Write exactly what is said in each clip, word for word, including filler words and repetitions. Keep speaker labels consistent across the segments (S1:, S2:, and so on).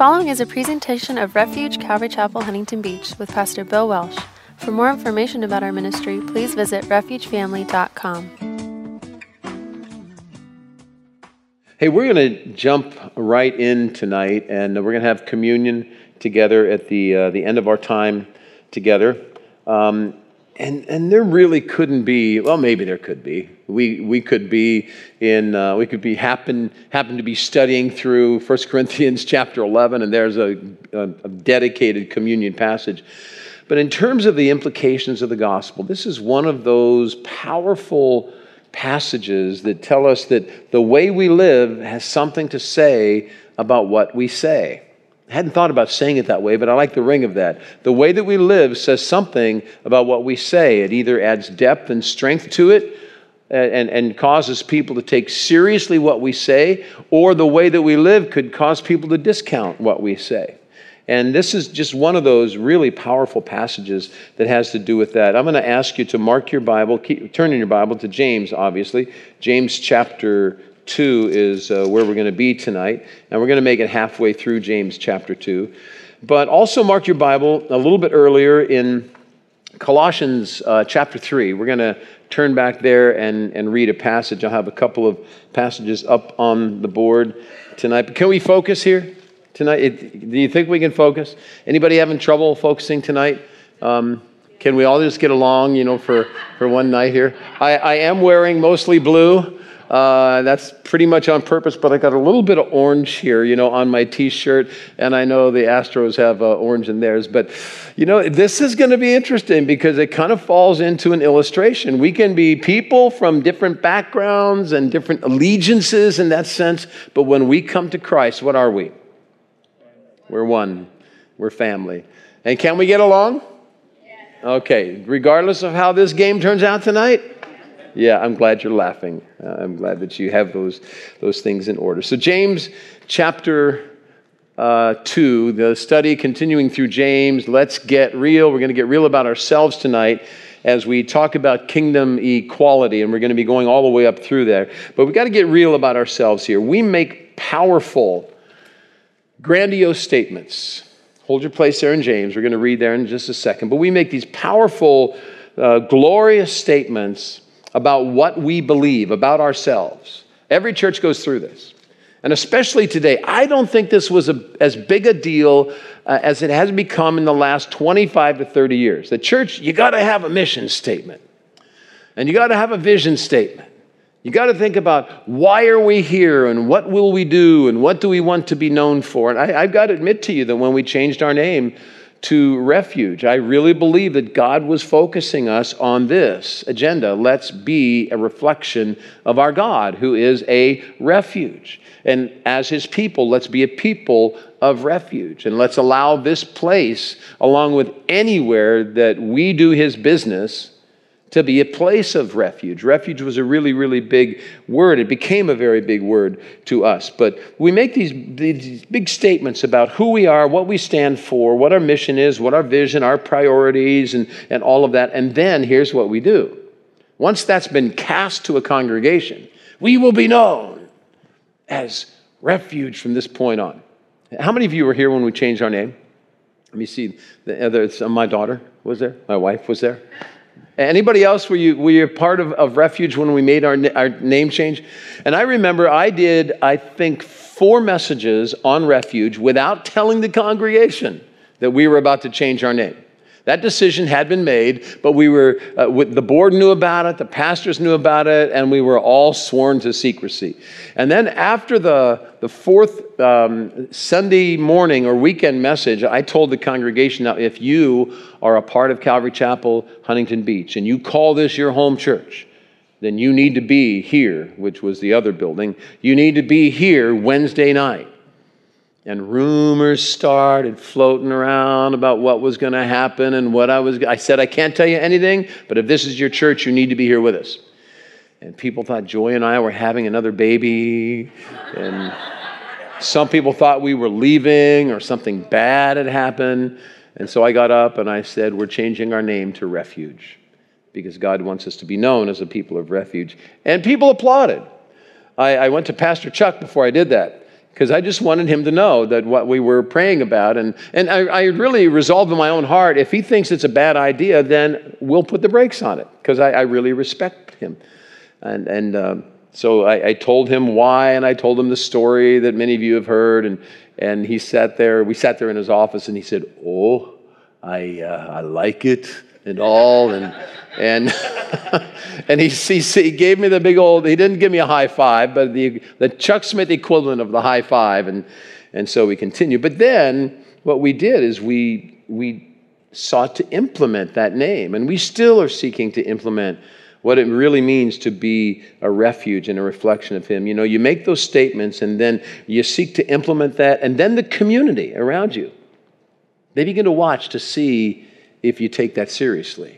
S1: following is a presentation of Refuge Calvary Chapel, Huntington Beach with Pastor Bill Welsh. For more information about our ministry, please visit refuge family dot com.
S2: Hey, we're going to jump right in tonight, and we're going to have communion together at the uh, the end of our time together. Um, and and there really couldn't be, well, maybe there could be. We we could be in uh, we could be happen happen to be studying through First Corinthians chapter eleven, and there's a, a, a dedicated communion passage. But in terms of the implications of the gospel, this is one of those powerful passages that tell us that the way we live has something to say about what we say. I hadn't thought about saying it that way, but I like the ring of that. The way that we live says something about what we say. It either adds depth and strength to it and, and causes people to take seriously what we say, or the way that we live could cause people to discount what we say. And this is just one of those really powerful passages that has to do with that. I'm going to ask you to mark your Bible, keep, turn in your Bible to James, obviously. James chapter two is uh, where we're going to be tonight. And we're going to make it halfway through James chapter two. But also mark your Bible a little bit earlier in Colossians uh, chapter three. We're going to turn back there and, and read a passage. I'll have a couple of passages up on the board tonight. But can we focus here? Tonight, it, do you think we can focus? Anybody having trouble focusing tonight? Um, can we all just get along, you know, for, for one night here? I, I am wearing mostly blue. Uh, that's pretty much on purpose, but I got a little bit of orange here, you know, on my T-shirt, and I know the Astros have uh, orange in theirs. But, you know, this is going to be interesting because it kind of falls into an illustration. We can be people from different backgrounds and different allegiances in that sense, but when we come to Christ, what are we? We're one. We're family. And can we get along? Okay. Regardless of how this game turns out tonight? Yeah, I'm glad you're laughing. Uh, I'm glad that you have those, those things in order. So James chapter uh, two, the study continuing through James. Let's get real. We're going to get real about ourselves tonight as we talk about kingdom equality. And we're going to be going all the way up through there. But we've got to get real about ourselves here. We make powerful, grandiose statements. Hold your place there in James. We're going to read there in just a second. But we make these powerful, uh, glorious statements about what we believe, about ourselves. Every church goes through this. And especially today, I don't think this was a, as big a deal uh, as it has become in the last twenty-five to thirty years. The church, you got to have a mission statement. And you got to have a vision statement. You got to think about why are we here and what will we do and what do we want to be known for? And I, I've got to admit to you that when we changed our name to Refuge, I really believe that God was focusing us on this agenda. Let's be a reflection of our God, who is a refuge. And as his people, let's be a people of refuge. And let's allow this place, along with anywhere that we do his business, to be a place of refuge. Refuge was a really, really big word. It became a very big word to us. But we make these, these big statements about who we are, what we stand for, what our mission is, what our vision, our priorities, and, and all of that. And then here's what we do. Once that's been cast to a congregation, we will be known as Refuge from this point on. How many of you were here when we changed our name? Let me see. The other, my daughter was there. My wife was there. Anybody else, were you, were you part of, of Refuge when we made our, our name change? And I remember I did, I think, four messages on Refuge without telling the congregation that we were about to change our name. That decision had been made, but we were, uh, with, the board knew about it, the pastors knew about it, and we were all sworn to secrecy. And then after the, the fourth um, Sunday morning or weekend message, I told the congregation, now if you are a part of Calvary Chapel, Huntington Beach, and you call this your home church, then you need to be here, which was the other building. You need to be here Wednesday night. And rumors started floating around about what was going to happen and what I was. I said, I can't tell you anything, but if this is your church, you need to be here with us. And people thought Joy and I were having another baby. And some people thought we were leaving or something bad had happened. And so I got up and I said, we're changing our name to Refuge because God wants us to be known as a people of refuge. And people applauded. I, I went to Pastor Chuck before I did that. because I just wanted him to know that what we were praying about. And, and I, I really resolved in my own heart, if he thinks it's a bad idea, then we'll put the brakes on it, because I, I really respect him. And, and um, so I, I told him why, and I told him the story that many of you have heard. And, and he sat there, we sat there in his office, and he said, oh, I, uh, I like it and all. And and and he, he he gave me the big old, he didn't give me a high five, but the the Chuck Smith equivalent of the high five. And and so we continued. But then what we did is we we sought to implement that name, and we still are seeking to implement what it really means to be a refuge and a reflection of him. You know, you make those statements, and then you seek to implement that, and then the community around you, they begin to watch to see if you take that seriously.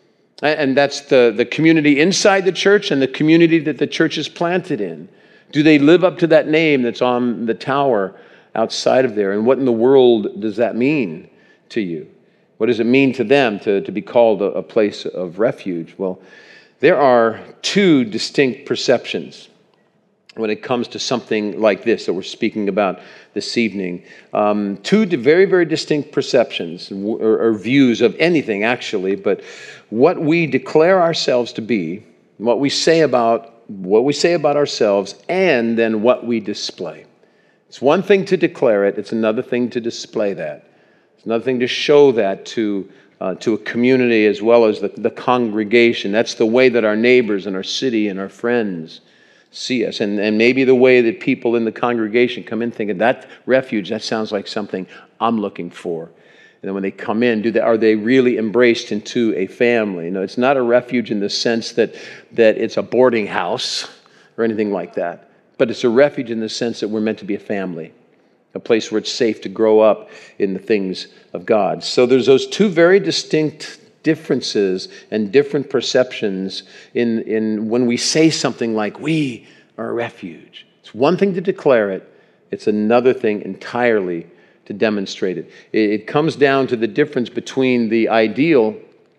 S2: And that's the, the community inside the church and the community that the church is planted in. Do they live up to that name that's on the tower outside of there? And what in the world does that mean to you? What does it mean to them to, to be called a, a place of refuge? Well, there are two distinct perceptions when it comes to something like this that we're speaking about this evening. Um, two very, very distinct perceptions or, or views of anything, actually, but what we declare ourselves to be, what we say about what we say about ourselves, and then what we display. It's one thing to declare it, it's another thing to display that. It's another thing to show that to Uh, to a community as well as the, the congregation. That's the way that our neighbors and our city and our friends see us. And, and maybe the way that people in the congregation come in thinking, that refuge, that sounds like something I'm looking for. And then when they come in, do they, are they really embraced into a family? No, it's not a refuge in the sense that, that it's a boarding house or anything like that. But it's a refuge in the sense that we're meant to be a family. A place where it's safe to grow up in the things of God. So there's those two very distinct differences and different perceptions in, in when we say something like, we are a refuge. It's one thing to declare it. It's another thing entirely to demonstrate it. It, it comes down to the difference between the ideal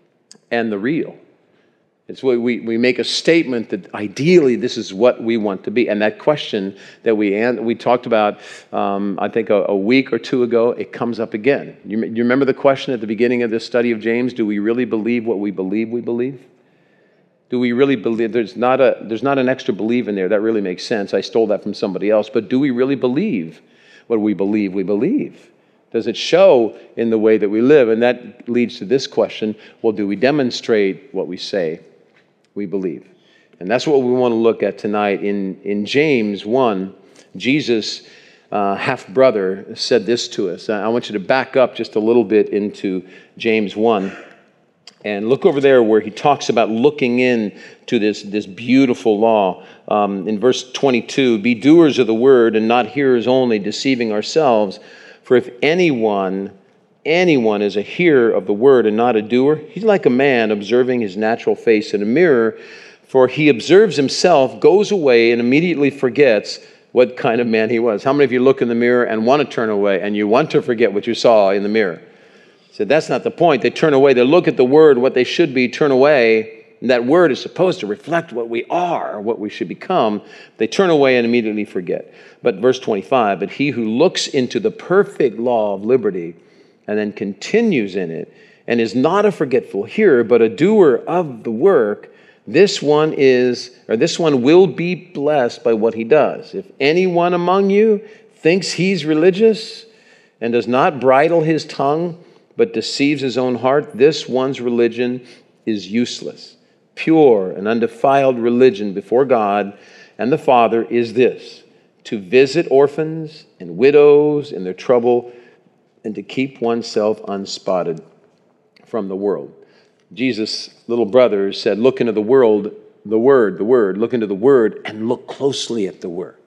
S2: and the real. It's where we, we make a statement that ideally this is what we want to be. And that question that we we talked about, um, I think a, a week or two ago, it comes up again. You, you remember the question at the beginning of this study of James? Do we really believe what we believe we believe? Do we really believe? There's not a there's not an extra believe in there. That really makes sense. I stole that from somebody else. But do we really believe what we believe we believe? Does it show in the way that we live? And that leads to this question. Well, do we demonstrate what we say we believe? And that's what we want to look at tonight. In, in James one, Jesus' uh, half-brother said this to us. I want you to back up just a little bit into James one and look over there where he talks about looking in to this, this beautiful law. Um, in verse twenty-two, be doers of the word and not hearers only, deceiving ourselves. For if anyone anyone is a hearer of the word and not a doer, he's like a man observing his natural face in a mirror, for he observes himself, goes away, and immediately forgets what kind of man he was. How many of you look in the mirror and want to turn away, and you want to forget what you saw in the mirror? So that's not the point. They turn away. They look at the word, what they should be, turn away, and that word is supposed to reflect what we are, what we should become. They turn away and immediately forget. But verse twenty-five, but he who looks into the perfect law of liberty and then continues in it, and is not a forgetful hearer, but a doer of the work, this one is, or this one will be blessed by what he does. If anyone among you thinks he's religious and does not bridle his tongue, but deceives his own heart, this one's religion is useless. Pure and undefiled religion before God and the Father is this, to visit orphans and widows in their trouble, and to keep oneself unspotted from the world. Jesus' little brother said, look into the world, the word, the word, look into the word and look closely at the word.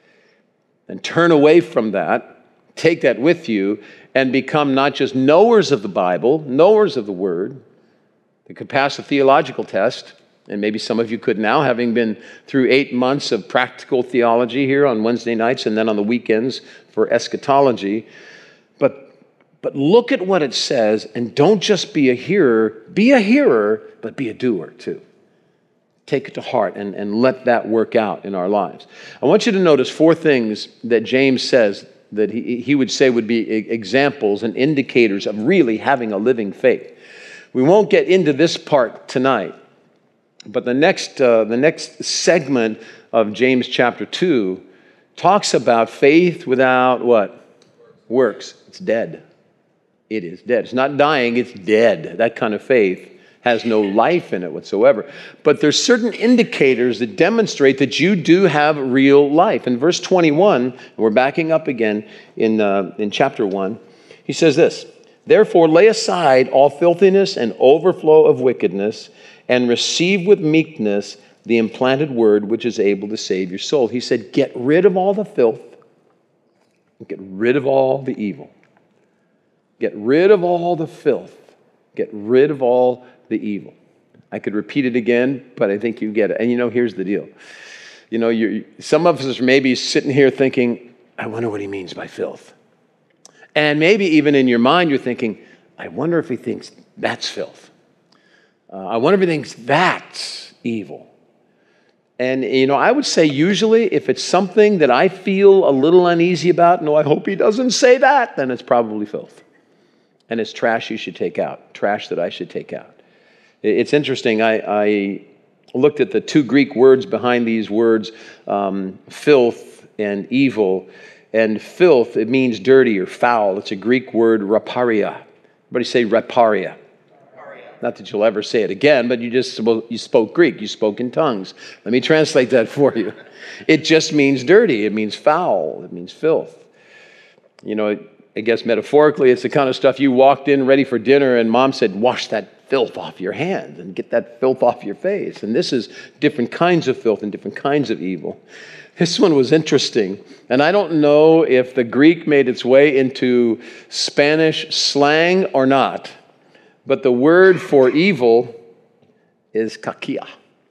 S2: And turn away from that, take that with you, and become not just knowers of the Bible, knowers of the word, that could pass a theological test, and maybe some of you could now, having been through eight months of practical theology here on Wednesday nights and then on the weekends for eschatology. But But look at what it says, and don't just be a hearer. Be a hearer, but be a doer too. take it to heart and, and let that work out in our lives. I want you to notice four things that James says that he, he would say would be examples and indicators of really having a living faith. We won't get into this part tonight, but the next, uh, the next segment of James chapter two talks about faith without what? Works. It's dead. It is dead. It's not dying, it's dead. That kind of faith has no life in it whatsoever. But there's certain indicators that demonstrate that you do have real life. In verse twenty-one, and we're backing up again in, uh, in chapter one, he says this, "Therefore lay aside all filthiness and overflow of wickedness, and receive with meekness the implanted word which is able to save your soul." He said, get rid of all the filth, get rid of all the evil. Get rid of all the filth. Get rid of all the evil. I could repeat it again, but I think you get it. And you know, here's the deal. You know, you're, some of us are maybe sitting here thinking, I wonder what he means by filth. And maybe even in your mind, you're thinking, I wonder if he thinks that's filth. Uh, I wonder if he thinks that's evil. And, you know, I would say usually if it's something that I feel a little uneasy about, no, I hope he doesn't say that, then it's probably filth. And it's trash you should take out, trash that I should take out. It's interesting, I, I looked at the two Greek words behind these words, um, filth and evil. And filth, it means dirty or foul. It's a Greek word, raparia. Everybody say raparia. Not that you'll ever say it again, but you just you spoke Greek. You spoke in tongues. Let me translate that for you. It just means dirty. It means foul. It means filth. You know, I guess metaphorically, it's the kind of stuff you walked in ready for dinner and mom said, wash that filth off your hands and get that filth off your face. And this is different kinds of filth and different kinds of evil. This one was interesting. And I don't know if the Greek made its way into Spanish slang or not. But the word for evil is caquia.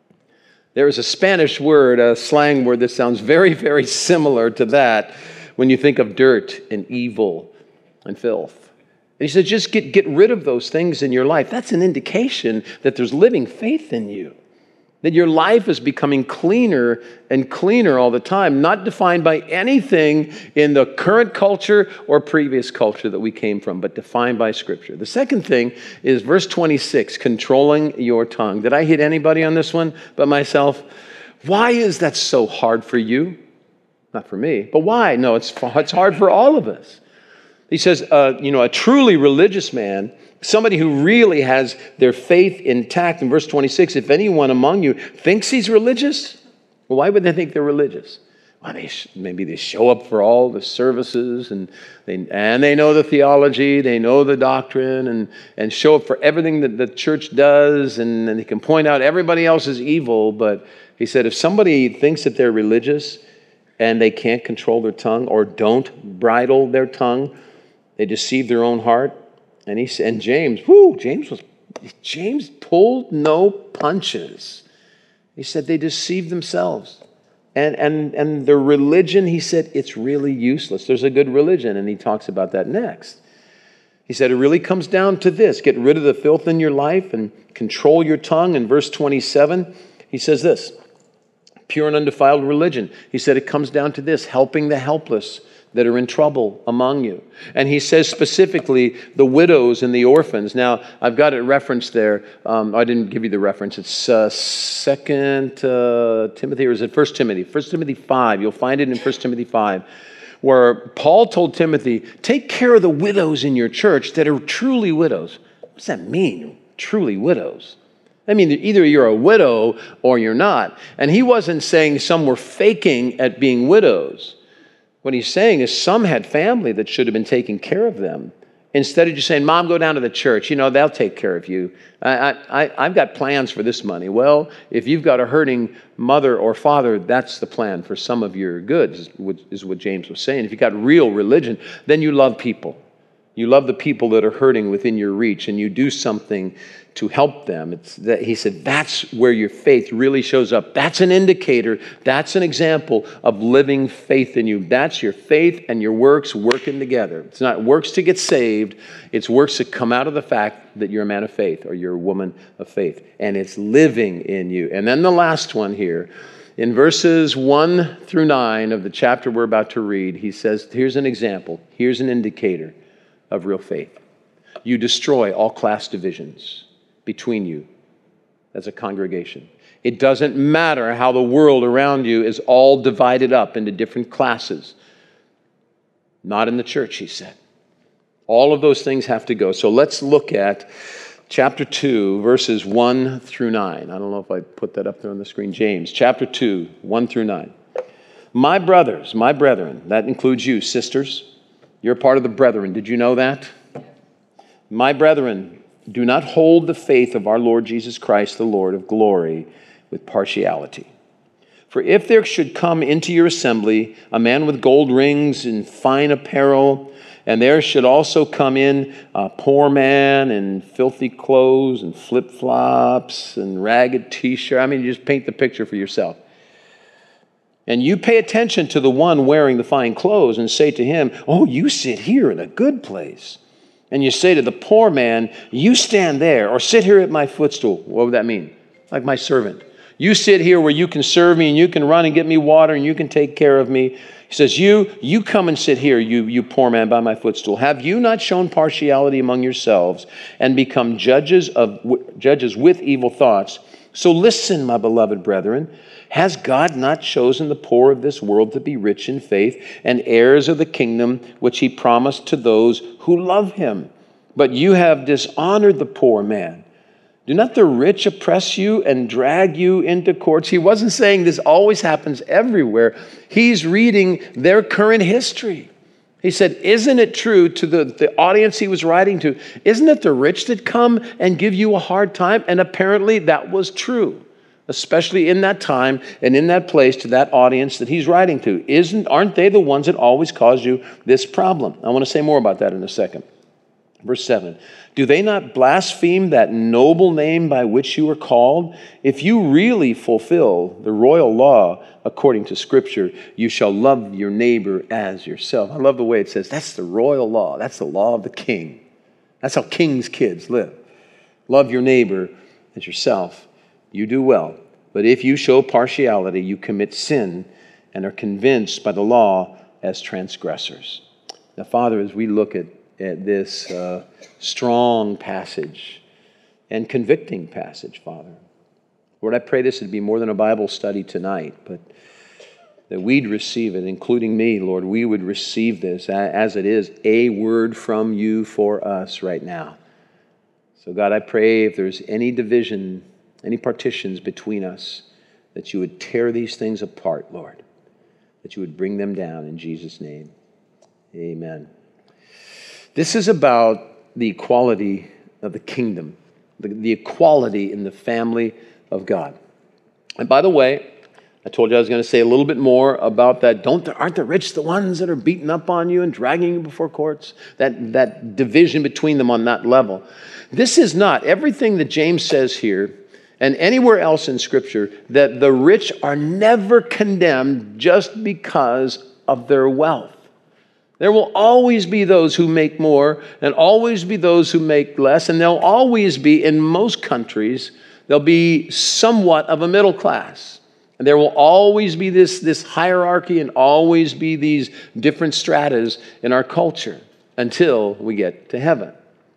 S2: There is a Spanish word, a slang word that sounds very, very similar to that when you think of dirt and evil and filth. And he said, just get, get rid of those things in your life. That's an indication that there's living faith in you. That your life is becoming cleaner and cleaner all the time, not defined by anything in the current culture or previous culture that we came from, but defined by Scripture. The second thing is verse twenty-six, controlling your tongue. Did I hit anybody on this one but myself? Why is that so hard for you? Not for me, but why? No, it's, it's hard for all of us. He says, uh, you know, a truly religious man, somebody who really has their faith intact. In verse twenty-six, if anyone among you thinks he's religious, well, why would they think they're religious? Well, they sh- maybe they show up for all the services and they and they know the theology, they know the doctrine, and, and show up for everything that the church does, and, and they can point out everybody else is evil. But he said, if somebody thinks that they're religious and they can't control their tongue or don't bridle their tongue, they deceive their own heart. And he and James, whoo, James was James pulled no punches. He said they deceived themselves. And and and their religion, he said, it's really useless. There's a good religion, and he talks about that next. He said it really comes down to this. Get rid of the filth in your life and control your tongue. In verse twenty-seven, he says this, pure and undefiled religion. He said it comes down to this, helping the helpless that are in trouble among you. And he says specifically the widows and the orphans. Now, I've got it referenced there. Um, I didn't give you the reference. It's uh, Second uh, Timothy, or is it First Timothy? First Timothy five. You'll find it in First Timothy five, where Paul told Timothy, take care of the widows in your church that are truly widows. What does that mean, truly widows? I mean, either you're a widow or you're not. And he wasn't saying some were faking at being widows. What he's saying is some had family that should have been taking care of them. Instead of just saying, Mom, go down to the church. You know, they'll take care of you. I, I, I've got plans for this money. Well, if you've got a hurting mother or father, that's the plan for some of your goods, is what James was saying. If you've got real religion, then you love people. You love the people that are hurting within your reach, and you do something to help them. It's that, he said, that's where your faith really shows up. That's an indicator. That's an example of living faith in you. That's your faith and your works working together. It's not works to get saved. It's works that come out of the fact that you're a man of faith or you're a woman of faith. And it's living in you. And then the last one here, in verses one through nine of the chapter we're about to read, he says, here's an example. Here's an indicator of real faith. You destroy all class divisions between you as a congregation. It doesn't matter how the world around you is all divided up into different classes. Not in the church, he said. All of those things have to go. So let's look at chapter two, verses one through nine. I don't know if I put that up there on the screen. James, chapter two, one through nine. My brothers, my brethren, that includes you, sisters. You're part of the brethren. Did you know that? My brethren, do not hold the faith of our Lord Jesus Christ, the Lord of glory, with partiality. For if there should come into your assembly a man with gold rings and fine apparel, and there should also come in a poor man in filthy clothes and flip-flops and ragged t-shirt. I mean, you just paint the picture for yourself. And you pay attention to the one wearing the fine clothes and say to him, oh, you sit here in a good place. And you say to the poor man, you stand there or sit here at my footstool. What would that mean? Like my servant. You sit here where you can serve me and you can run and get me water and you can take care of me. He says, you, you come and sit here, you, you poor man, by my footstool. Have you not shown partiality among yourselves and become judges of judges with evil thoughts? So listen, my beloved brethren. Has God not chosen the poor of this world to be rich in faith and heirs of the kingdom which he promised to those who love him? But you have dishonored the poor man. Do not the rich oppress you and drag you into courts? He wasn't saying this always happens everywhere. He's reading their current history. He said, isn't it true to the, the audience he was writing to? Isn't it the rich that come and give you a hard time? And apparently that was true, especially in that time and in that place to that audience that he's writing to. Isn't, aren't they the ones that always cause you this problem? I want to say more about that in a second. Verse seven, do they not blaspheme that noble name by which you are called? If you really fulfill the royal law according to Scripture, you shall love your neighbor as yourself. I love the way it says, that's the royal law. That's the law of the king. That's how king's kids live. Love your neighbor as yourself. You do well. But if you show partiality, you commit sin and are convinced by the law as transgressors. Now, Father, as we look at at this uh, strong passage and convicting passage, Father. Lord, I pray this would be more than a Bible study tonight, but that we'd receive it, including me, Lord. We would receive this as it is, a word from you for us right now. So, God, I pray if there's any division, any partitions between us, that you would tear these things apart, Lord, that you would bring them down in Jesus' name. Amen. This is about the equality of the kingdom, the, the equality in the family of God. And by the way, I told you I was going to say a little bit more about that. Don't the, aren't the rich the ones that are beating up on you and dragging you before courts? That, that division between them on that level. This is not everything that James says here and anywhere else in Scripture, that the rich are never condemned just because of their wealth. There will always be those who make more and always be those who make less. And there'll always be, in most countries, there'll be somewhat of a middle class. And there will always be this, this hierarchy and always be these different stratas in our culture until we get to heaven.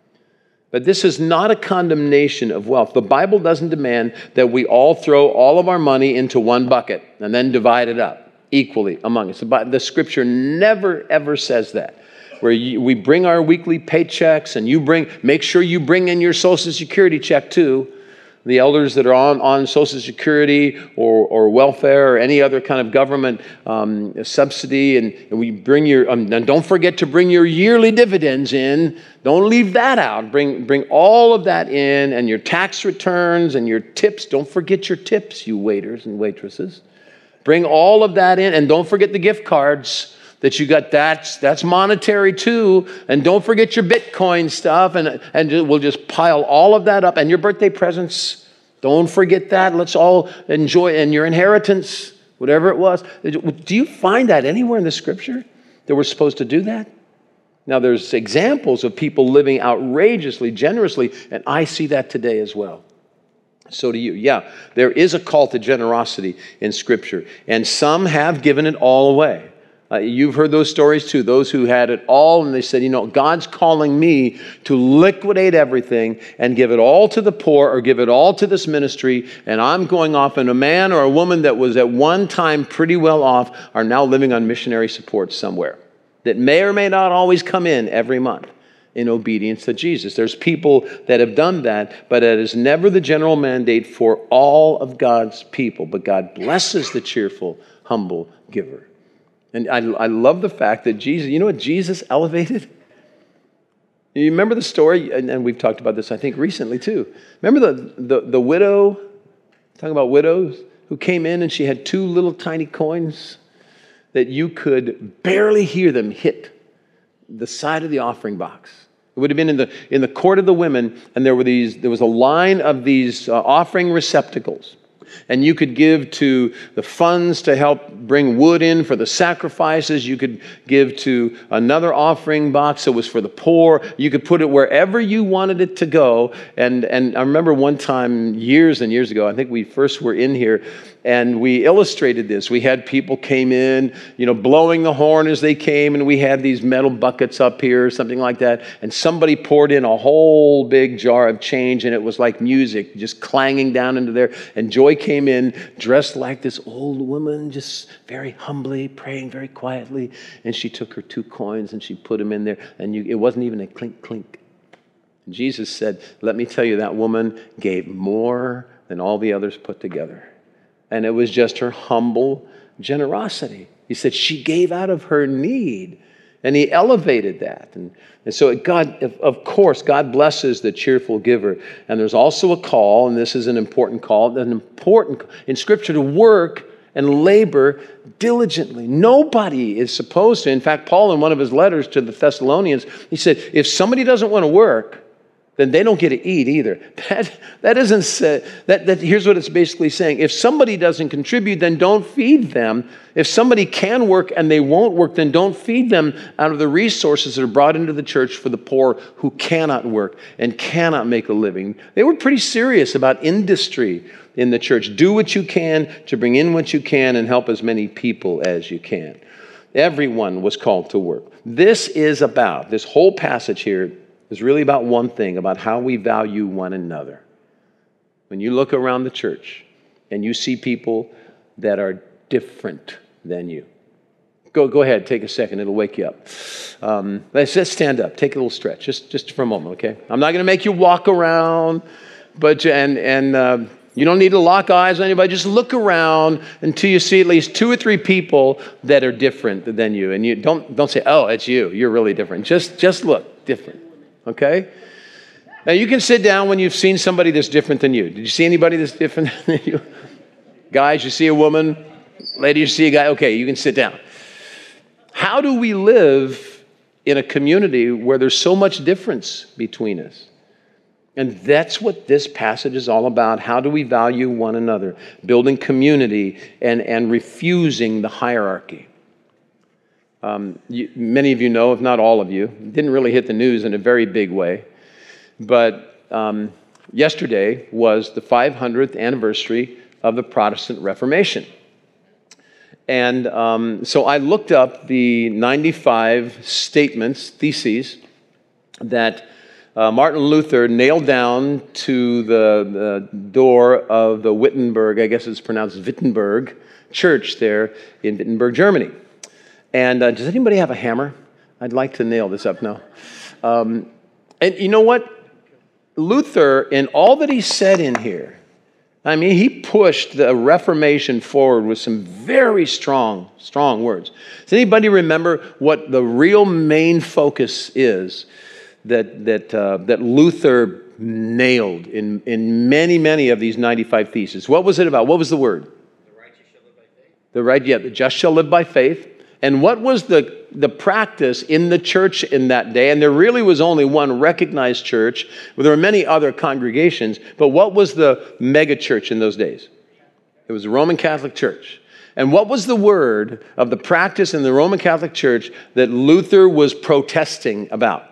S2: But this is not a condemnation of wealth. The Bible doesn't demand that we all throw all of our money into one bucket and then divide it up equally among us. The Scripture never, ever says that. Where you, we bring our weekly paychecks and you bring, make sure you bring in your Social Security check too. The elders that are on, on Social Security or, or welfare or any other kind of government um, subsidy, and, and we bring your, um, and don't forget to bring your yearly dividends in. Don't leave that out. Bring, bring all of that in, and your tax returns and your tips. Don't forget your tips, you waiters and waitresses. Bring all of that in, and don't forget the gift cards that you got that's that's monetary too, and don't forget your Bitcoin stuff, and and we'll just pile all of that up, and your birthday presents, don't forget that. Let's all enjoy, and your inheritance, whatever it was. Do you find that anywhere in the Scripture that we're supposed to do that? Now, there's examples of people living outrageously, generously, and I see that today as well. So do you. Yeah, there is a call to generosity in Scripture, and some have given it all away. Uh, you've heard those stories too, those who had it all, and they said, you know, God's calling me to liquidate everything and give it all to the poor or give it all to this ministry, and I'm going off, and a man or a woman that was at one time pretty well off are now living on missionary support somewhere that may or may not always come in every month in obedience to Jesus. There's people that have done that, but it is never the general mandate for all of God's people, but God blesses the cheerful, humble giver. And I, I love the fact that Jesus, you know what Jesus elevated? You remember the story, and, and we've talked about this, I think, recently too. Remember the, the, the widow, talking about widows, who came in and she had two little tiny coins that you could barely hear them hit the side of the offering box. It would have been in the, in the court of the women, and there were these, there was a line of these uh, offering receptacles. And you could give to the funds to help bring wood in for the sacrifices. You could give to another offering box that was for the poor. You could put it wherever you wanted it to go. And, and I remember one time, years and years ago, I think we first were in here, and we illustrated this. We had people came in, you know, blowing the horn as they came, and we had these metal buckets up here, something like that. And somebody poured in a whole big jar of change, and it was like music, just clanging down into there. And Joy came in dressed like this old woman, just very humbly, praying very quietly. And she took her two coins and she put them in there, and you, it wasn't even a clink, clink. And Jesus said, let me tell you, that woman gave more than all the others put together. And it was just her humble generosity. He said she gave out of her need. And he elevated that. And, and so God, of course, God blesses the cheerful giver. And there's also a call, and this is an important call, an important in Scripture to work and labor diligently. Nobody is supposed to. In fact, Paul, in one of his letters to the Thessalonians, he said, if somebody doesn't want to work, then they don't get to eat either. That, that isn't say, that, that, here's what it's basically saying. If somebody doesn't contribute, then don't feed them. If somebody can work and they won't work, then don't feed them out of the resources that are brought into the church for the poor who cannot work and cannot make a living. They were pretty serious about industry in the church. Do what you can to bring in what you can and help as many people as you can. Everyone was called to work. This is about, this whole passage here is really about one thing, about how we value one another. When you look around the church and you see people that are different than you. Go go ahead, take a second, it'll wake you up. Um, let's just stand up, take a little stretch, just, just for a moment, okay? I'm not going to make you walk around, but and, and uh, you don't need to lock eyes on anybody. Just look around until you see at least two or three people that are different than you. And you don't, don't say, oh, it's you, you're really different. Just, just look different. Okay? Now, you can sit down when you've seen somebody that's different than you. Did you see anybody that's different than you? Guys, you see a woman? Lady, you see a guy? Okay, you can sit down. How do we live in a community where there's so much difference between us? And that's what this passage is all about. How do we value one another? Building community and, and refusing the hierarchy. Um, you, many of you know, if not all of you, it didn't really hit the news in a very big way, but um, yesterday was the five hundredth anniversary of the Protestant Reformation. And um, so I looked up the ninety-five statements, theses, that uh, Martin Luther nailed down to the, the door of the Wittenberg, I guess it's pronounced Wittenberg, church there in Wittenberg, Germany. And uh, does anybody have a hammer? I'd like to nail this up now. Um, and you know what? Luther, in all that he said in here, I mean, he pushed the Reformation forward with some very strong, strong words. Does anybody remember what the real main focus is that that uh, that Luther nailed in, in many, many of these ninety-five theses? What was it about? What was the word? The righteous shall live by faith. The right, yeah, the just shall live by faith. And what was the, the practice in the church in that day? And there really was only one recognized church. Well, there were many other congregations, but what was the mega church in those days? It was the Roman Catholic Church. And what was the word of the practice in the Roman Catholic Church that Luther was protesting about?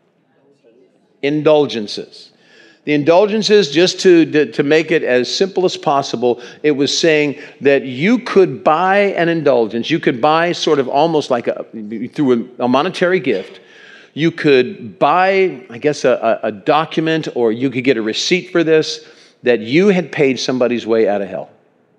S2: Indulgences. The indulgences, just to, to make it as simple as possible, it was saying that you could buy an indulgence. You could buy sort of almost like a, through a, a monetary gift. You could buy, I guess, a, a document, or you could get a receipt for this, that you had paid somebody's way out of hell.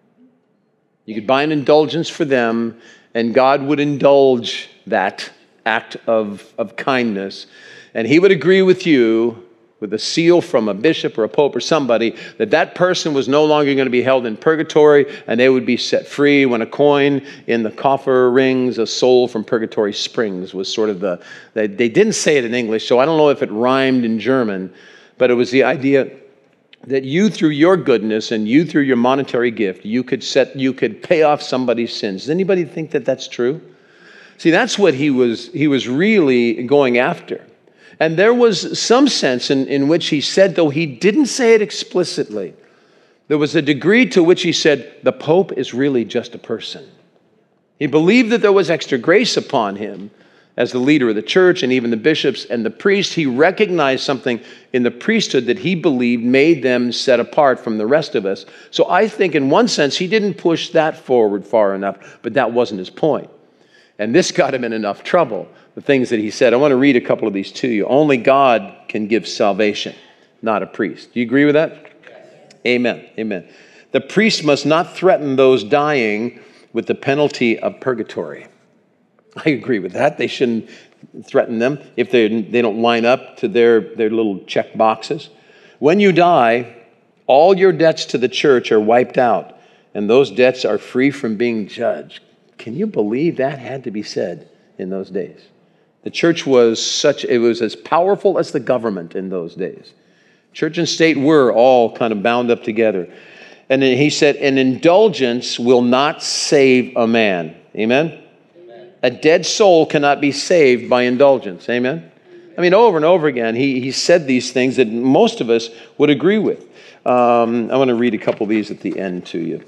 S2: You could buy an indulgence for them, and God would indulge that act of, of kindness. And he would agree with you, with a seal from a bishop or a pope or somebody, that that person was no longer going to be held in purgatory, and they would be set free. When a coin in the coffer rings, a soul from purgatory springs was sort of the, they, they didn't say it in English, so I don't know if it rhymed in German, but it was the idea that you, through your goodness and you, through your monetary gift, you could set, you could pay off somebody's sins. Does anybody think that that's true? See, that's what he was, he was really going after. And there was some sense in, in which he said, though he didn't say it explicitly, there was a degree to which he said, the Pope is really just a person. He believed that there was extra grace upon him as the leader of the church, and even the bishops and the priests. He recognized something in the priesthood that he believed made them set apart from the rest of us. So I think in one sense, he didn't push that forward far enough, but that wasn't his point. And this got him in enough trouble, the things that he said. I want to read a couple of these to you. Only God can give salvation, not a priest. Do you agree with that? Yes. Amen. Amen. The priest must not threaten those dying with the penalty of purgatory. I agree with that. They shouldn't threaten them if they, they don't line up to their, their little check boxes. When you die, all your debts to the church are wiped out, and those debts are free from being judged. Can you believe that had to be said in those days? The church was such, it was as powerful as the government in those days. Church and state were all kind of bound up together. And then he said, an indulgence will not save a man. Amen? Amen. A dead soul cannot be saved by indulgence. Amen? I mean, over and over again, he, he said these things that most of us would agree with. Um, I want to read a couple of these at the end to you.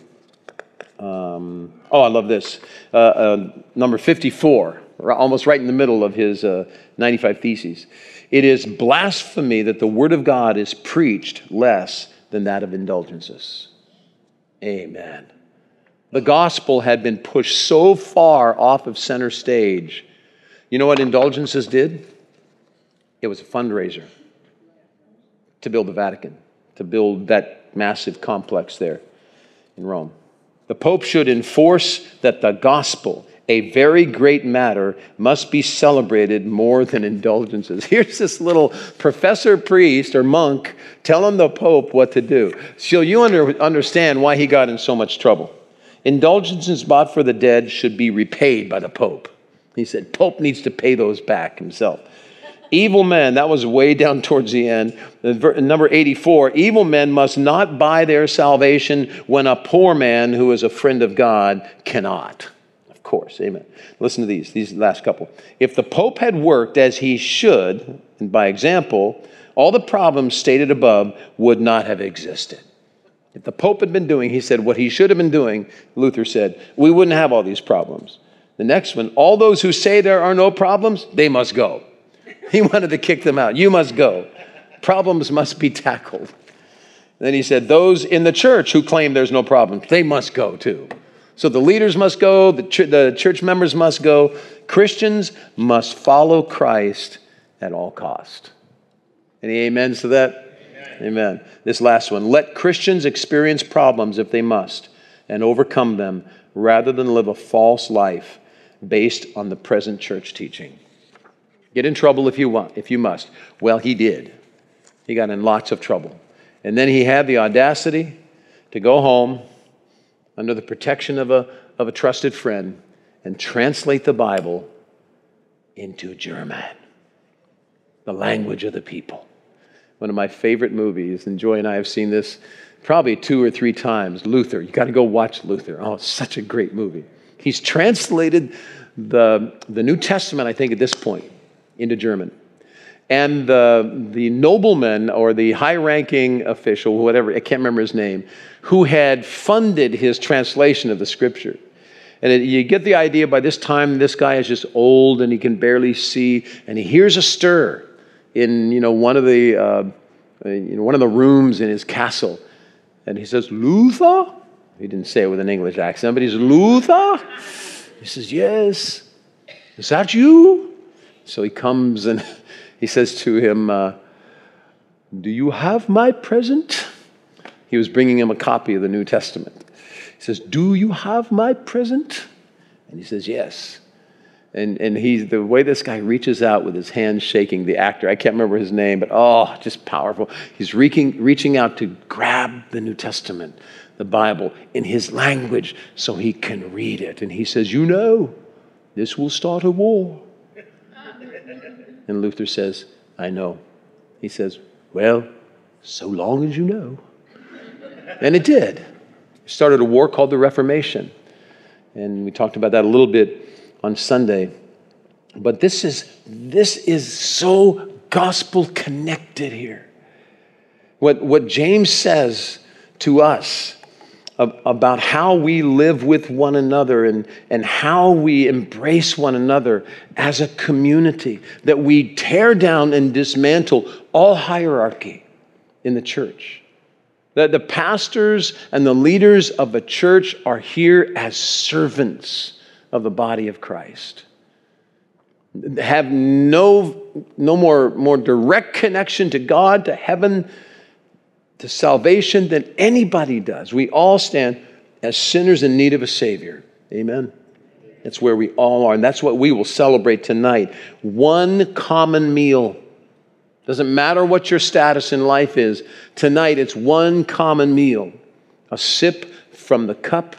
S2: Um, oh, I love this. Uh, uh, number fifty-four, almost right in the middle of his uh, ninety-five Theses. It is blasphemy that the Word of God is preached less than that of indulgences. Amen. The gospel had been pushed so far off of center stage. You know what indulgences did? It was a fundraiser to build the Vatican, to build that massive complex there in Rome. The Pope should enforce that the gospel, a very great matter, must be celebrated more than indulgences. Here's this little professor priest or monk telling the Pope what to do. So you under, understand why he got in so much trouble. Indulgences bought for the dead should be repaid by the Pope. He said, Pope needs to pay those back himself. Evil men, that was way down towards the end. Number eighty-four, evil men must not buy their salvation when a poor man who is a friend of God cannot. Of course, amen. Listen to these, these last couple. If the Pope had worked as he should, and by example, all the problems stated above would not have existed. If the Pope had been doing, he said, what he should have been doing, Luther said, we wouldn't have all these problems. The next one, all those who say there are no problems, they must go. He wanted to kick them out. You must go. Problems must be tackled. And then he said, those in the church who claim there's no problems, they must go too. So the leaders must go, the, ch- the church members must go. Christians must follow Christ at all cost. Any amens to that? Amen. Amen. This last one. Let Christians experience problems if they must and overcome them rather than live a false life based on the present church teaching. Get in trouble if you want, if you must. Well, he did. He got in lots of trouble. And then he had the audacity to go home under the protection of a, of a trusted friend and translate the Bible into German, the language of the people. One of my favorite movies, and Joy and I have seen this probably two or three times, Luther. You got to go watch Luther. Oh, it's such a great movie. He's translated the, the New Testament, I think, at this point, into German. And the, the nobleman or the high-ranking official, whatever, I can't remember his name, who had funded his translation of the Scripture. And it, you get the idea, by this time, this guy is just old and he can barely see, and he hears a stir in, you know, one of the, uh, you know, one of the rooms in his castle. And he says, "Luther?" He didn't say it with an English accent, but he says, "Luther?" He says, "Yes." "Is that you?" So he comes and he says to him, uh, "Do you have my present?" He was bringing him a copy of the New Testament. He says, "Do you have my present?" And he says, "Yes." And and he's the way this guy reaches out with his hands shaking, the actor, I can't remember his name, but oh, just powerful. He's reaching, reaching out to grab the New Testament, the Bible, in his language so he can read it. And he says, "You know, this will start a war." And Luther says, "I know." He says, "Well, so long as you know." And it did. It started a war called the Reformation. And we talked about that a little bit on Sunday. But this is, this is so gospel connected here. What, what James says to us about how we live with one another and, and how we embrace one another as a community, that we tear down and dismantle all hierarchy in the church. That the pastors and the leaders of a church are here as servants of the body of Christ. Have no, no more, more direct connection to God, to heaven, to salvation than anybody does. We all stand as sinners in need of a Savior. Amen? That's where we all are, and that's what we will celebrate tonight. One common meal. Doesn't matter what your status in life is. Tonight, it's one common meal. A sip from the cup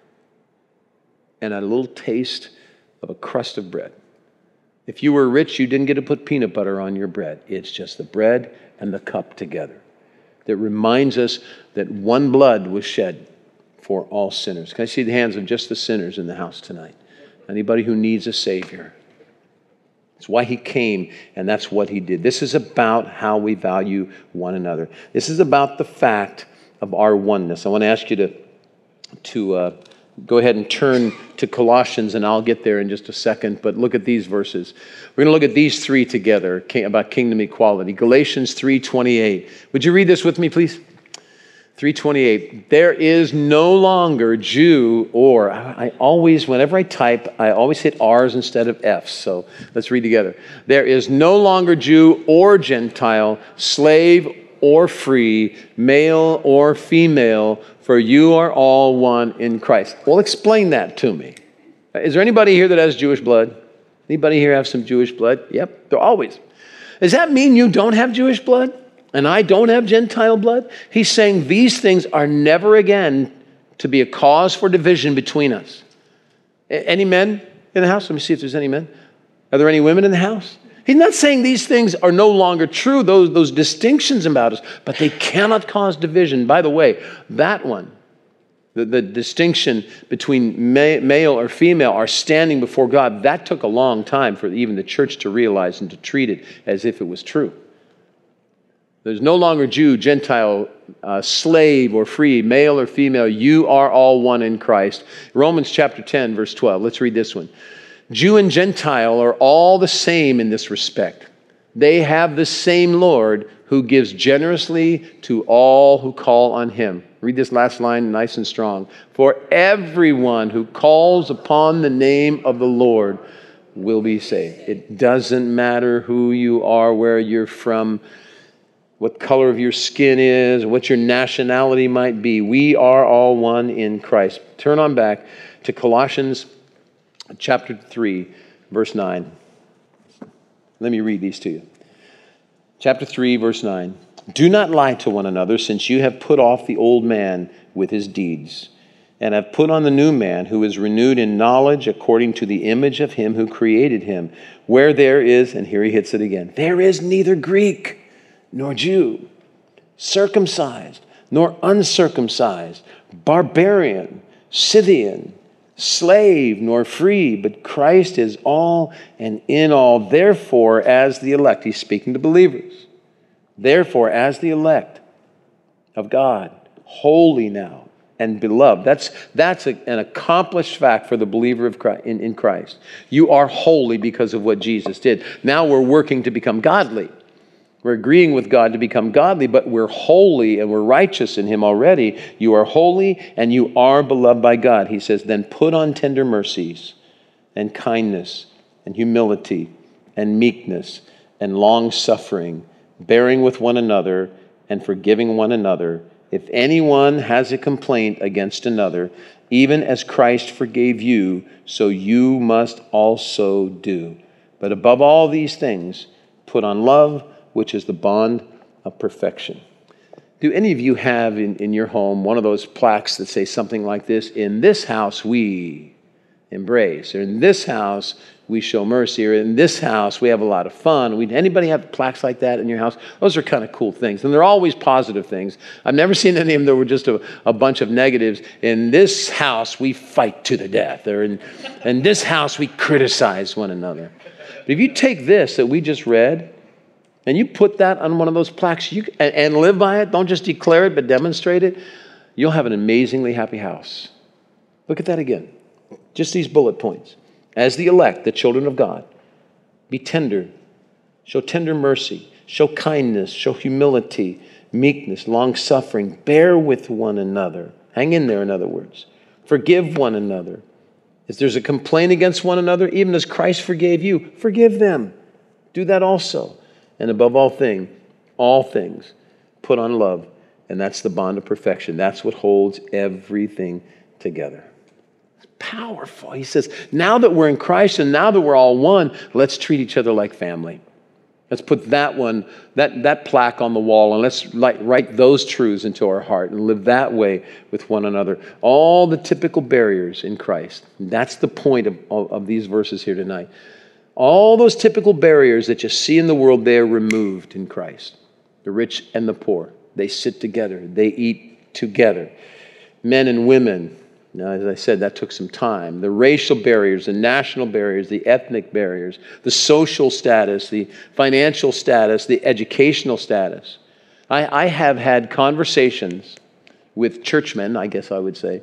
S2: and a little taste of a crust of bread. If you were rich, you didn't get to put peanut butter on your bread. It's just the bread and the cup together. That reminds us that one blood was shed for all sinners. Can I see the hands of just the sinners in the house tonight? Anybody who needs a Savior. It's why he came, and that's what he did. This is about how we value one another. This is about the fact of our oneness. I want to ask you to, to uh, go ahead and turn to Colossians, and I'll get there in just a second, but look at these verses. We're going to look at these three together about kingdom equality. Galatians three twenty-eight. Would you read this with me, please? three twenty-eight. There is no longer Jew or, I always, whenever I type, I always hit R's instead of F's. So let's read together. There is no longer Jew or Gentile, slave or free, male or female, for you are all one in Christ. Well, explain that to me. Is there anybody here that has Jewish blood? Anybody here have some Jewish blood? Yep, they're always. Does that mean you don't have Jewish blood? And I don't have Gentile blood? He's saying these things are never again to be a cause for division between us. Any men in the house? Let me see if there's any men. Are there any women in the house? He's not saying these things are no longer true, those, those distinctions about us, but they cannot cause division. By the way, that one, the, the distinction between ma- male or female, are standing before God, that took a long time for even the church to realize and to treat it as if it was true. There's no longer Jew, Gentile, uh, slave or free, male or female. You are all one in Christ. Romans chapter ten, verse twelve. Let's read this one. Jew and Gentile are all the same in this respect. They have the same Lord who gives generously to all who call on him. Read this last line nice and strong. For everyone who calls upon the name of the Lord will be saved. It doesn't matter who you are, where you're from, what color of your skin is, what your nationality might be. We are all one in Christ. Turn on back to Colossians chapter three, verse nine. Let me read these to you. Chapter three, verse nine. Do not lie to one another, since you have put off the old man with his deeds, and have put on the new man, who is renewed in knowledge according to the image of him who created him. Where there is, and here he hits it again, there is neither Greek nor Jew, circumcised nor uncircumcised, barbarian, Scythian, slave nor free, but Christ is all and in all. Therefore, as the elect," he's speaking to believers, "therefore, as the elect of God, holy now and beloved." That's, that's a, an accomplished fact for the believer of Christ, in, in Christ. You are holy because of what Jesus did. Now we're working to become godly. We're agreeing with God to become godly, but we're holy and we're righteous in Him already. You are holy and you are beloved by God. He says, "Then put on tender mercies and kindness and humility and meekness and long-suffering, bearing with one another and forgiving one another. If anyone has a complaint against another, even as Christ forgave you, so you must also do. But above all these things, put on love, which is the bond of perfection." Do any of you have in, in your home one of those plaques that say something like this? "In this house we embrace," or "In this house we show mercy," or "In this house we have a lot of fun"? We, anybody have plaques like that in your house? Those are kind of cool things, and they're always positive things. I've never seen any of them that were just a, a bunch of negatives. "In this house we fight to the death," or in, in this house we criticize one another. But if you take this that we just read, and you put that on one of those plaques you, and, and live by it, don't just declare it, but demonstrate it, you'll have an amazingly happy house. Look at that again. Just these bullet points. As the elect, the children of God, be tender, show tender mercy, show kindness, show humility, meekness, long-suffering, bear with one another. Hang in there, in other words. Forgive one another. If there's a complaint against one another, even as Christ forgave you, forgive them. Do that also. And above all things, all things, put on love. And that's the bond of perfection. That's what holds everything together. It's powerful. He says, now that we're in Christ and now that we're all one, let's treat each other like family. Let's put that one, that, that plaque on the wall, and let's like, write those truths into our heart and live that way with one another. All the typical barriers in Christ. That's the point of, of, of these verses here tonight. All those typical barriers that you see in the world, they are removed in Christ. The rich and the poor, they sit together. They eat together. Men and women, now, as I said, that took some time. The racial barriers, the national barriers, the ethnic barriers, the social status, the financial status, the educational status. I, I have had conversations with churchmen, I guess I would say.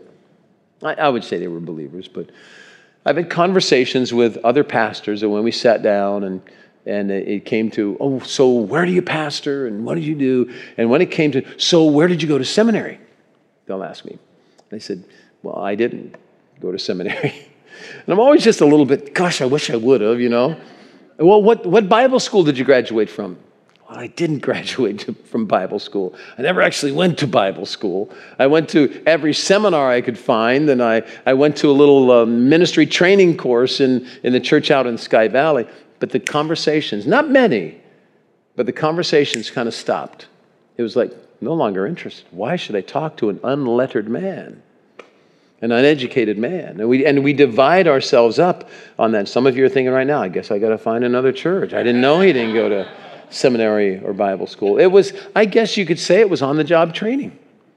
S2: I, I would say they were believers, but I've had conversations with other pastors, and when we sat down and and it came to, oh, so where do you pastor and what did you do? And when it came to, so where did you go to seminary? They'll ask me. I said, well, I didn't go to seminary. And I'm always just a little bit, gosh, I wish I would have, you know. Well, what, what Bible school did you graduate from? Well, I didn't graduate from Bible school. I never actually went to Bible school. I went to every seminar I could find, and I, I went to a little uh, ministry training course in, in the church out in Sky Valley. But the conversations, not many, but the conversations kind of stopped. It was like, no longer interested. Why should I talk to an unlettered man? An uneducated man. And we and we divide ourselves up on that. Some of you are thinking right now, I guess I got to find another church. I didn't know he didn't go to seminary or Bible school. It was, I guess you could say it was on-the-job training.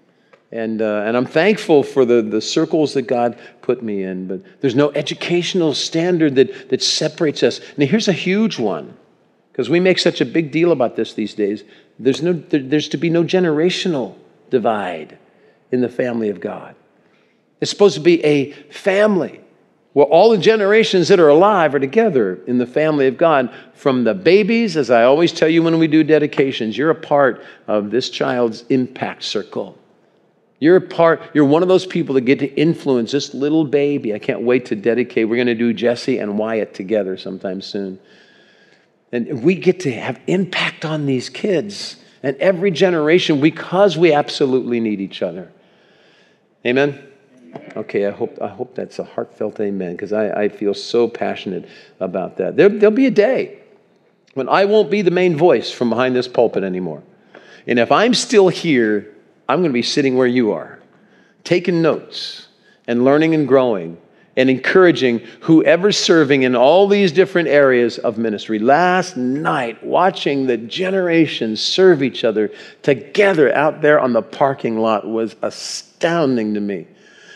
S2: And uh, and I'm thankful for the, the circles that God put me in. But there's no educational standard that, that separates us. Now here's a huge one, because we make such a big deal about this these days. There's no there, there's to be no generational divide in the family of God. It's supposed to be a family where all the generations that are alive are together in the family of God. From the babies, as I always tell you when we do dedications, you're a part of this child's impact circle. You're a part, you're one of those people that get to influence this little baby. I can't wait to dedicate. We're going to do Jesse and Wyatt together sometime soon. And we get to have impact on these kids and every generation because we absolutely need each other. Amen? Okay, I hope I hope that's a heartfelt amen, because I, I feel so passionate about that. There, there'll be a day when I won't be the main voice from behind this pulpit anymore. And if I'm still here, I'm going to be sitting where you are, taking notes and learning and growing and encouraging whoever's serving in all these different areas of ministry. Last night, watching the generations serve each other together out there on the parking lot was astounding to me.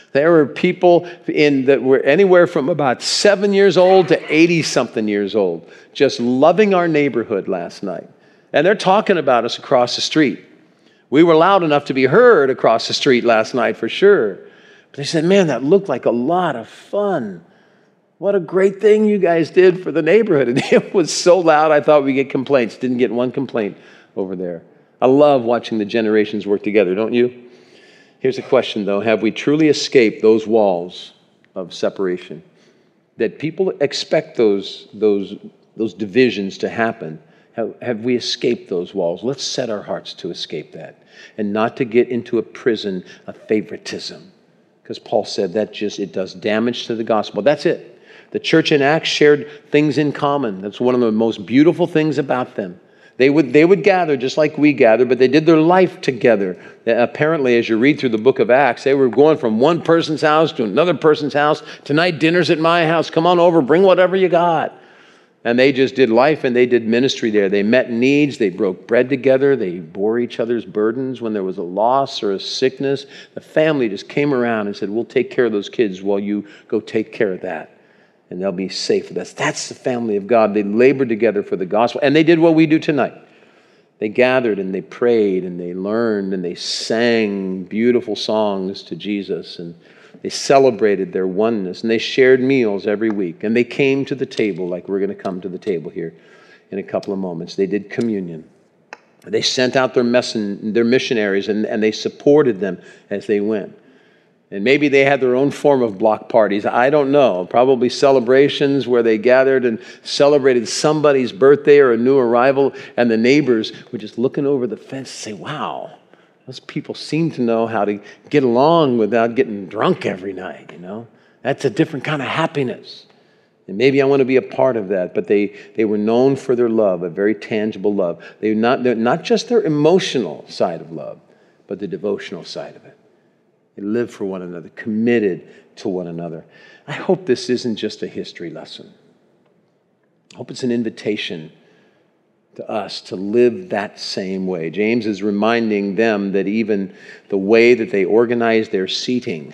S2: There were people in that were anywhere from about seven years old to eighty-something years old, just loving our neighborhood last night. And they're talking about us across the street. We were loud enough to be heard across the street last night for sure. But they said, man, that looked like a lot of fun. What a great thing you guys did for the neighborhood. And it was so loud, I thought we'd get complaints. Didn't get one complaint over there. I love watching the generations work together, don't you? Here's a question, though. Have we truly escaped those walls of separation? That people expect those, those, those divisions to happen. Have, have we escaped those walls? Let's set our hearts to escape that and not to get into a prison of favoritism. Because Paul said that just, it does damage to the gospel. That's it. The church in Acts shared things in common. That's one of the most beautiful things about them. They would, they would gather just like we gather, but they did their life together. Apparently, as you read through the book of Acts, they were going from one person's house to another person's house. Tonight, dinner's at my house. Come on over, bring whatever you got. And they just did life and they did ministry there. They met needs. They broke bread together. They bore each other's burdens when there was a loss or a sickness. The family just came around and said, we'll take care of those kids while you go take care of that. And they'll be safe with us. That's the family of God. They labored together for the gospel. And they did what we do tonight. They gathered and they prayed and they learned and they sang beautiful songs to Jesus. And they celebrated their oneness. And they shared meals every week. And they came to the table like we're going to come to the table here in a couple of moments. They did communion. They sent out their, messen- their missionaries and, and they supported them as they went. And maybe they had their own form of block parties. I don't know. Probably celebrations where they gathered and celebrated somebody's birthday or a new arrival. And the neighbors were just looking over the fence and say, wow, those people seem to know how to get along without getting drunk every night, you know. That's a different kind of happiness. And maybe I want to be a part of that. But they, they were known for their love, a very tangible love. They not, they're not just their emotional side of love, but the devotional side of it. They lived for one another, committed to one another. I hope this isn't just a history lesson. I hope it's an invitation to us to live that same way. James is reminding them that even the way that they organized their seating,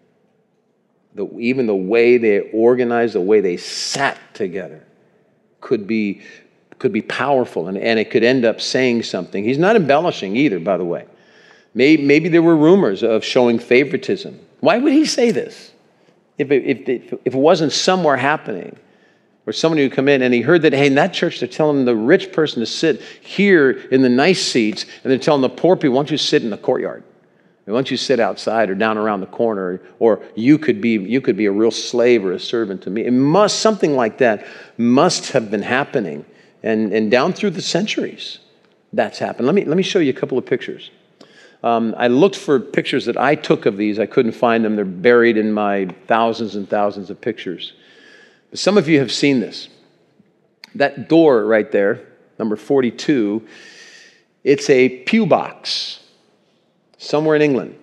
S2: the, even the way they organized, the way they sat together could be, could be powerful, and, and it could end up saying something. He's not embellishing either, by the way. Maybe, maybe there were rumors of showing favoritism. Why would he say this? If it, if, it, if it wasn't somewhere happening, or somebody would come in and he heard that, hey, in that church, they're telling the rich person to sit here in the nice seats, and they're telling the poor people, why don't you sit in the courtyard? Why don't you sit outside or down around the corner? Or you could be you could be a real slave or a servant to me. It must, something like that must have been happening. And, and down through the centuries, that's happened. Let me, let me show you a couple of pictures. Um, I looked for pictures that I took of these. I couldn't find them. They're buried in my thousands and thousands of pictures. But some of you have seen this. That door right there, number forty-two, it's a pew box somewhere in England.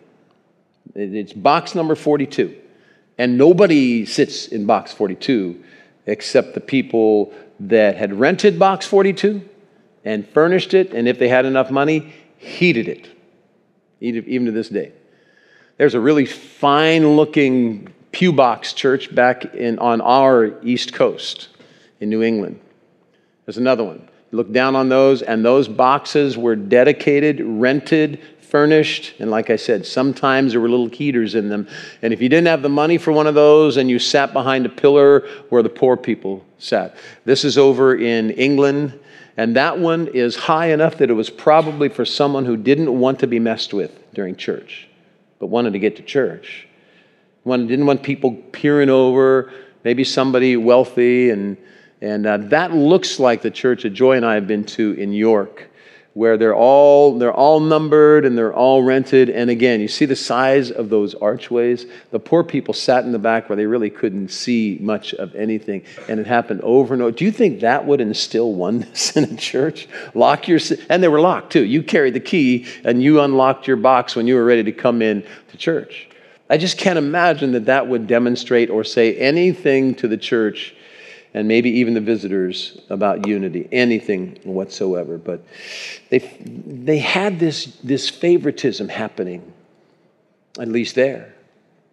S2: It's box number forty-two. And nobody sits in box forty-two except the people that had rented box forty-two and furnished it, and if they had enough money, heated it. Even to this day. There's a really fine-looking pew box church back in on our East Coast in New England. There's another one. You look down on those, and those boxes were dedicated, rented, furnished, and like I said, sometimes there were little heaters in them. And if you didn't have the money for one of those, and you sat behind a pillar where the poor people sat. This is over in England. And that one is high enough that it was probably for someone who didn't want to be messed with during church, but wanted to get to church. One didn't want people peering over, maybe somebody wealthy. And, and uh, that looks like the church that Joy and I have been to in York, where they're all, they're all numbered and they're all rented. And again, you see the size of those archways? The poor people sat in the back where they really couldn't see much of anything. And it happened over and over. Do you think that would instill oneness in a church? Lock your, and they were locked too. You carried the key and you unlocked your box when you were ready to come in to church. I just can't imagine that that would demonstrate or say anything to the church and maybe even the visitors about unity, anything whatsoever. But they they had this, this favoritism happening, at least there.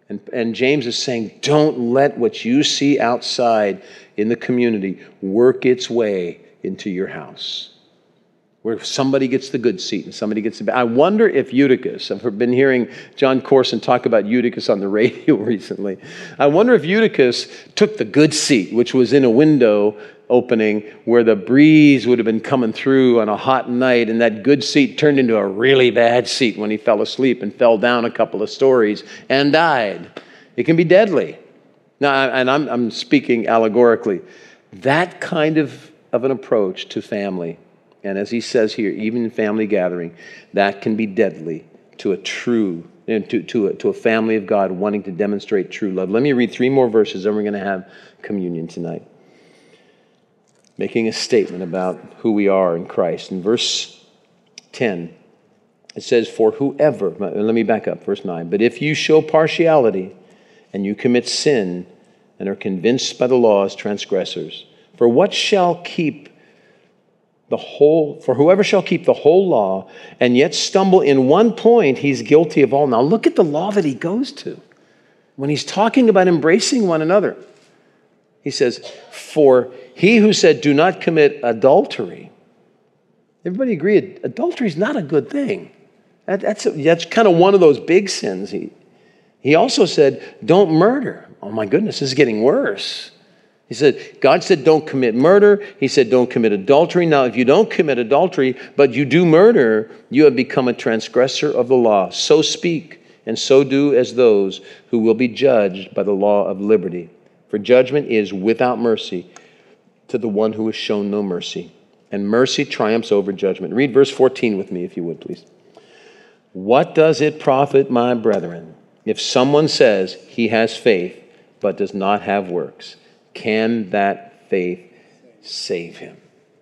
S2: And, and James is saying, don't let what you see outside in the community work its way into your house, where somebody gets the good seat and somebody gets the bad. I wonder if Eutychus, I've been hearing John Corson talk about Eutychus on the radio recently. I wonder if Eutychus took the good seat, which was in a window opening where the breeze would have been coming through on a hot night, and that good seat turned into a really bad seat when he fell asleep and fell down a couple of stories and died. It can be deadly. Now, and I'm, I'm speaking allegorically. That kind of, of an approach to family, and as he says here, even in family gathering, that can be deadly to a true, to, to, a, to a family of God wanting to demonstrate true love. Let me read three more verses, and we're going to have communion tonight, making a statement about who we are in Christ. In verse ten, it says, for whoever, let me back up, verse nine, but if you show partiality and you commit sin and are convinced by the law as transgressors, for what shall keep the whole, for whoever shall keep the whole law and yet stumble in one point, he's guilty of all. Now look at the law that he goes to when he's talking about embracing one another. He says, for he who said, do not commit adultery. Everybody agree, adultery is not a good thing. That, that's, that's kind of one of those big sins. He, he also said, don't murder. Oh my goodness, this is getting worse. He said, God said, don't commit murder. He said, don't commit adultery. Now, if you don't commit adultery, but you do murder, you have become a transgressor of the law. So speak, and so do as those who will be judged by the law of liberty. For judgment is without mercy to the one who has shown no mercy. And mercy triumphs over judgment. Read verse fourteen with me, if you would, please. What does it profit, my brethren, if someone says he has faith, but does not have works? Can that faith save him?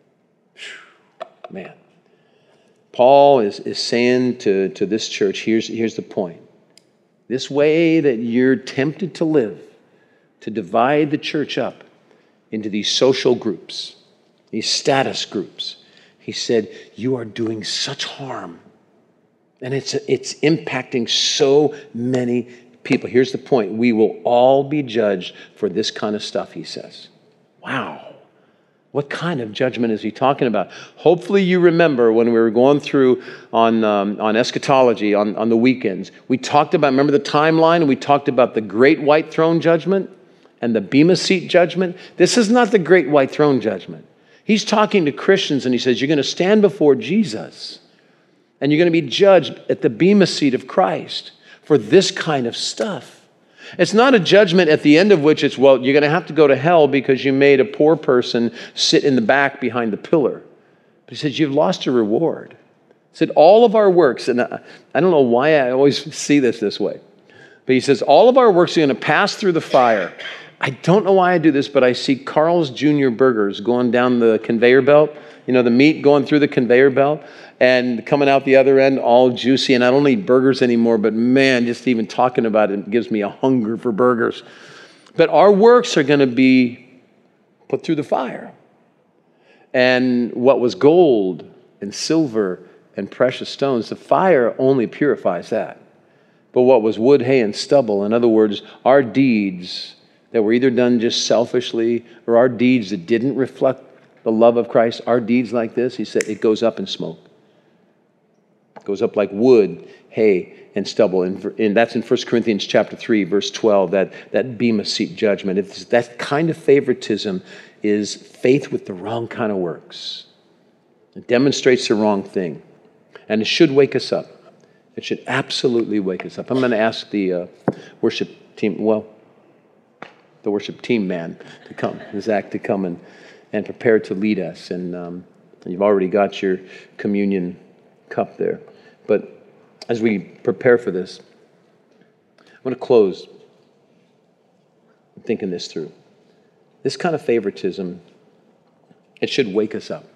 S2: Man. Paul is, is saying to, to this church, here's, here's the point. This way that you're tempted to live, to divide the church up into these social groups, these status groups. He said, you are doing such harm. And it's, it's impacting so many people. Here's the point. We will all be judged for this kind of stuff, he says. Wow. What kind of judgment is he talking about? Hopefully you remember when we were going through on, um, on eschatology on, on the weekends, we talked about, remember the timeline? And we talked about the great white throne judgment and the Bema seat judgment. This is not the great white throne judgment. He's talking to Christians and he says, you're going to stand before Jesus and you're going to be judged at the Bema seat of Christ for this kind of stuff. It's not a judgment at the end of which it's, well, you're going to have to go to hell because you made a poor person sit in the back behind the pillar. But he says, you've lost your reward. He said, all of our works, and I, I don't know why I always see this this way, but he says, all of our works are going to pass through the fire. I don't know why I do this, but I see Carl's Junior Burgers going down the conveyor belt, you know, the meat going through the conveyor belt and coming out the other end all juicy. And I don't eat burgers anymore, but man, just even talking about it gives me a hunger for burgers. But our works are going to be put through the fire. And what was gold and silver and precious stones, the fire only purifies that. But what was wood, hay, and stubble, in other words, our deeds that were either done just selfishly or our deeds that didn't reflect the love of Christ, our deeds like this, he said, it goes up in smoke. It goes up like wood, hay, and stubble. And, and that's in First Corinthians chapter three, verse twelve, that, that Bema seat judgment. It's that kind of favoritism is faith with the wrong kind of works. It demonstrates the wrong thing. And it should wake us up. It should absolutely wake us up. I'm going to ask the uh, worship team, well, the worship team man to come, Zach to come and, and prepare to lead us. And um, you've already got your communion cup there. But as we prepare for this, I'm going to close thinking this through. This kind of favoritism, it should wake us up.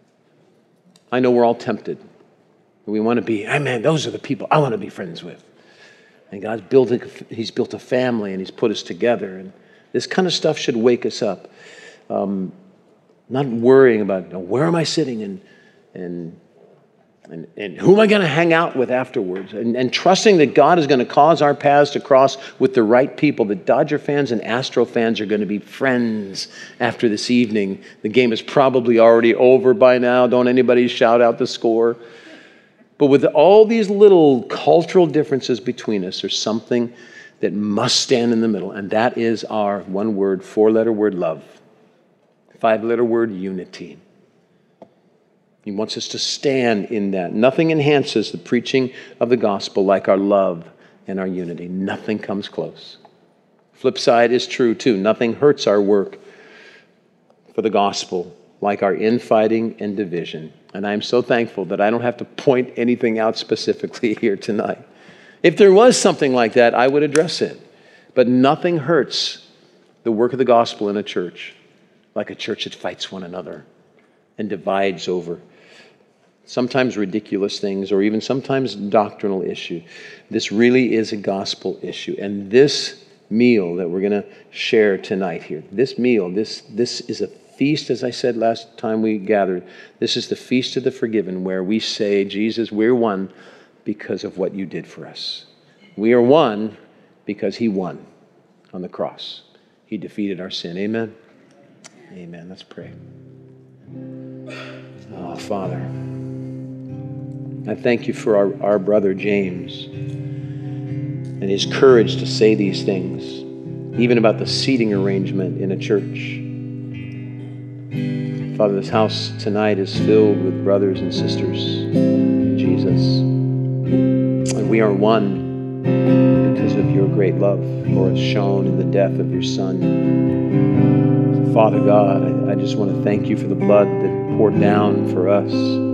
S2: I know we're all tempted. We want to be, hey man, those are the people I want to be friends with. And God's built a, He's built a family and He's put us together. And this kind of stuff should wake us up. Um, not worrying about, you know, where am I sitting and, and And, and who am I going to hang out with afterwards? And, and trusting that God is going to cause our paths to cross with the right people. The Dodger fans and Astro fans are going to be friends after this evening. The game is probably already over by now. Don't anybody shout out the score. But with all these little cultural differences between us, there's something that must stand in the middle. And that is our one word, four-letter word, love. Five-letter word, unity. He wants us to stand in that. Nothing enhances the preaching of the gospel like our love and our unity. Nothing comes close. Flip side is true too. Nothing hurts our work for the gospel like our infighting and division. And I'm so thankful that I don't have to point anything out specifically here tonight. If there was something like that, I would address it. But nothing hurts the work of the gospel in a church like a church that fights one another and divides over sometimes ridiculous things, or even sometimes doctrinal issue. This really is a gospel issue. And this meal that we're going to share tonight here, this meal, this, this is a feast, as I said last time we gathered. This is the feast of the forgiven, where we say, Jesus, we're one because of what you did for us. We are one because he won on the cross. He defeated our sin. Amen? Amen. Let's pray. Oh, Father, I thank you for our, our brother James and his courage to say these things, even about the seating arrangement in a church. Father, this house tonight is filled with brothers and sisters in Jesus. And we are one because of your great love for us, shown in the death of your Son. Father God, I, I just want to thank you for the blood that poured down for us.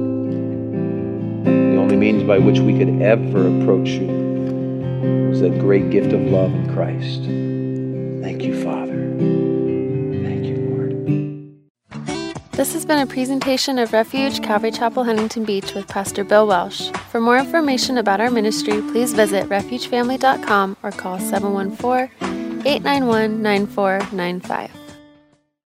S2: The only means by which we could ever approach you was that great gift of love in Christ. Thank you, Father. Thank you, Lord.
S1: This has been a presentation of Refuge Calvary Chapel, Huntington Beach with Pastor Bill Welsh. For more information about our ministry, please visit refuge family dot com or call seven one four, eight nine one, nine four nine five.